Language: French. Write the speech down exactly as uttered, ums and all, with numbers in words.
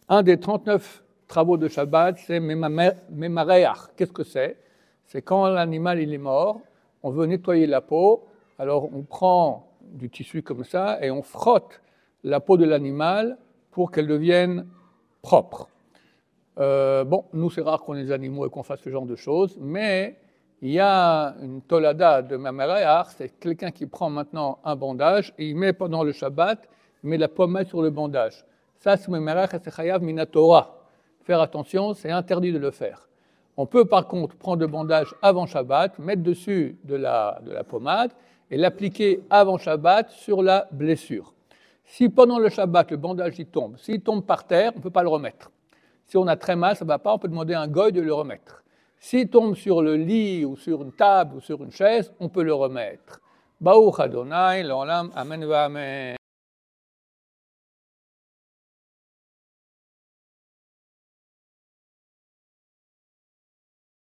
Un des trente-neuf travaux de Shabbat, c'est Memareach. Qu'est-ce que c'est? C'est quand l'animal il est mort, on veut nettoyer la peau, alors on prend du tissu comme ça et on frotte la peau de l'animal pour qu'elle devienne propre. Euh, bon, nous c'est rare qu'on ait des animaux et qu'on fasse ce genre de choses, mais il y a une tolada de Memareach, c'est quelqu'un qui prend maintenant un bandage et il met pendant le Shabbat, il met la pommade sur le bandage. Ça, c'est Memareach et c'est Chayav Minatora. Faire attention, c'est interdit de le faire. On peut par contre prendre le bandage avant Shabbat, mettre dessus de la, de la pommade et l'appliquer avant Shabbat sur la blessure. Si pendant le Shabbat, le bandage y tombe, s'il tombe par terre, on ne peut pas le remettre. Si on a très mal, ça ne va pas, on peut demander à un goy de le remettre. S'il tombe sur le lit ou sur une table ou sur une chaise, on peut le remettre. Baruch Adonai, l'olam, amen va amen.